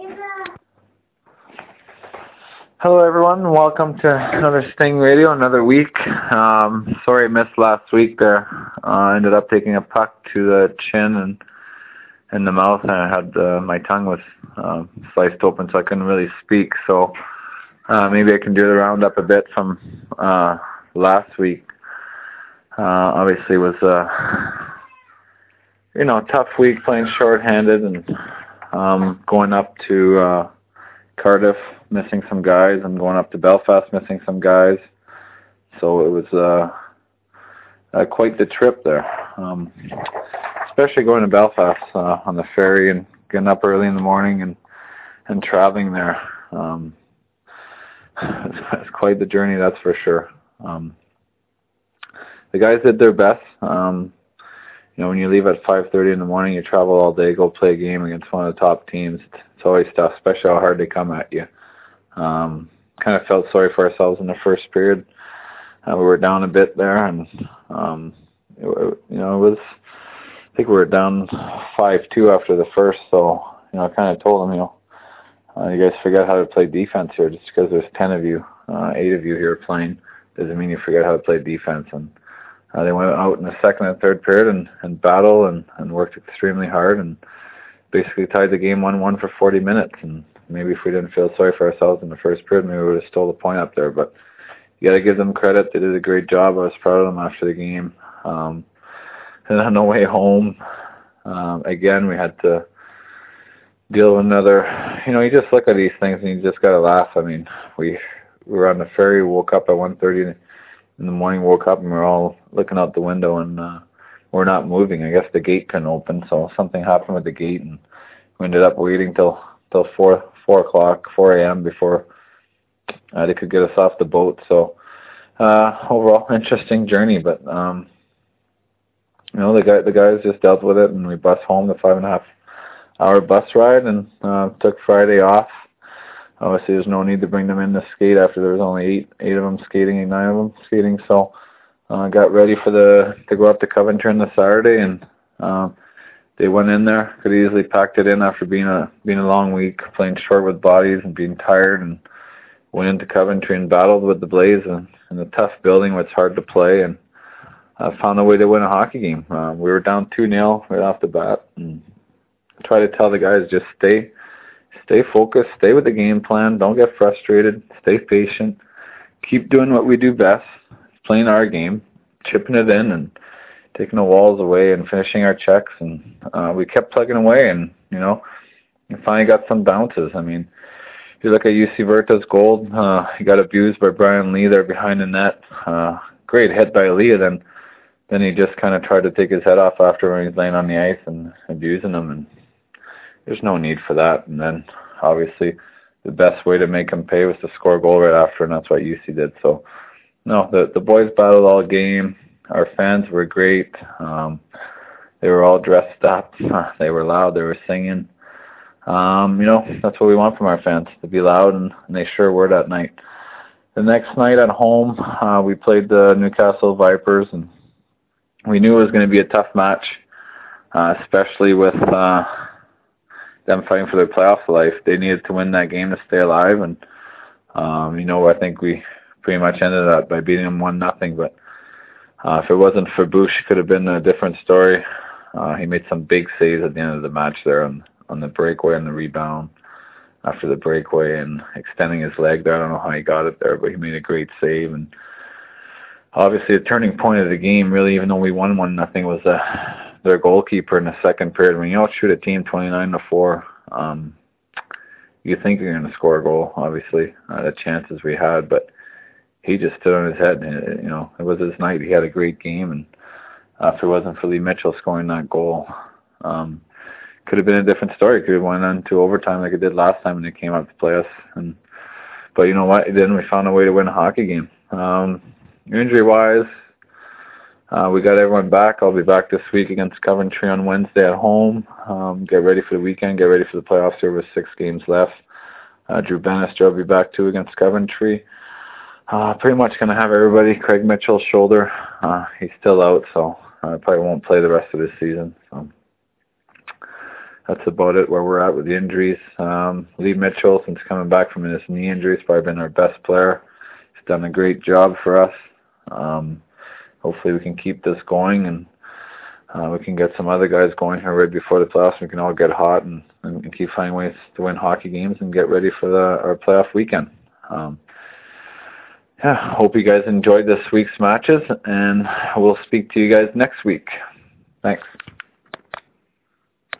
Hello everyone, welcome to another Sting Radio, another week. Sorry I missed last week there. I ended up taking a puck to the chin and the mouth, and I had my tongue was sliced open, so I couldn't really speak. So maybe I can do the roundup a bit from last week. Obviously it was a tough week playing shorthanded and going up to Cardiff, missing some guys. I'm going up to Belfast, missing some guys. So it was quite the trip there, especially going to Belfast on the ferry and getting up early in the morning and traveling there. It's quite the journey, that's for sure. The guys did their best. When you leave at 5:30 in the morning, you travel all day, go play a game against one of the top teams. It's always tough, especially how hard they come at you. Kind of felt sorry for ourselves in the first period. We were down a bit there, and it was. I think we were down 5-2 after the first. So I kind of told them, you guys forget how to play defense here. Just because there's 10 of you, 8 of you here playing, doesn't mean you forget how to play defense. And they went out in the second and third period and battled and worked extremely hard and basically tied the game 1-1 for 40 minutes. And maybe if we didn't feel sorry for ourselves in the first period, maybe we would have stole the point up there. But you got to give them credit. They did a great job. I was proud of them after the game. And on the way home, again, we had to deal with another, you just look at these things and you just got to laugh. I mean, we were on the ferry, woke up at 1:30 in the morning, woke up and we're all looking out the window and we're not moving. I guess the gate couldn't open, so something happened with the gate and we ended up waiting till 4 a.m. before they could get us off the boat. So overall, interesting journey, but the guys just dealt with it, and we bus home the 5.5-hour bus ride and took Friday off. Obviously, there's no need to bring them in to skate after there was only eight of them skating and 9 of them skating. So got ready to go up to Coventry on the Saturday, and they went in there. Could easily packed it in after being a long week, playing short with bodies and being tired, and went into Coventry and battled with the Blaze in a tough building where it's hard to play, and found a way to win a hockey game. We were down 2-0 right off the bat, and I try to tell the guys, just stay focused, stay with the game plan, don't get frustrated, stay patient, keep doing what we do best, playing our game, chipping it in and taking the walls away and finishing our checks. And we kept plugging away, and we finally got some bounces. I mean, if you look at UC Verta's goal, he got abused by Brian Lee there behind the net. Great hit by Lee, then he just kind of tried to take his head off after when he's laying on the ice and abusing him, and there's no need for that. And then obviously the best way to make him pay was to score a goal right after, and that's what UC did. So no, the boys battled all game. Our fans were great. They were all dressed up. They were loud. They were singing. That's what we want from our fans, to be loud, and they sure were that night. The next night at home, we played the Newcastle Vipers, and we knew it was going to be a tough match, especially with them fighting for their playoff life. They needed to win that game to stay alive, and I think we pretty much ended up by beating them 1-0. But if it wasn't for Bush, it could have been a different story. He made some big saves at the end of the match there on the breakaway and the rebound after the breakaway and extending his leg there. I don't know how he got it there, but he made a great save. And obviously the turning point of the game, really, even though we won 1-0, was their goalkeeper in the second period. When you outshoot a team 29-4, you think you're going to score a goal, obviously, the chances we had, but he just stood on his head. It was his night. He had a great game, and if it wasn't for Lee Mitchell scoring that goal, could have been a different story. Could have went on to overtime like it did last time when they came out to play us. But you know what? Then we found a way to win a hockey game. Injury-wise, we got everyone back. I'll be back this week against Coventry on Wednesday at home. Get ready for the weekend. Get ready for the playoffs. There was 6 games left. Drew Bannister will be back too against Coventry. Pretty much going to have everybody. Craig Mitchell's shoulder, he's still out, so probably won't play the rest of this season. So that's about it where we're at with the injuries. Lee Mitchell, since coming back from his knee injury, has probably been our best player. He's done a great job for us. Hopefully we can keep this going, and we can get some other guys going here right before the playoffs. We can all get hot and keep finding ways to win hockey games and get ready for our playoff weekend. Yeah, hope you guys enjoyed this week's matches, and we'll speak to you guys next week. Thanks.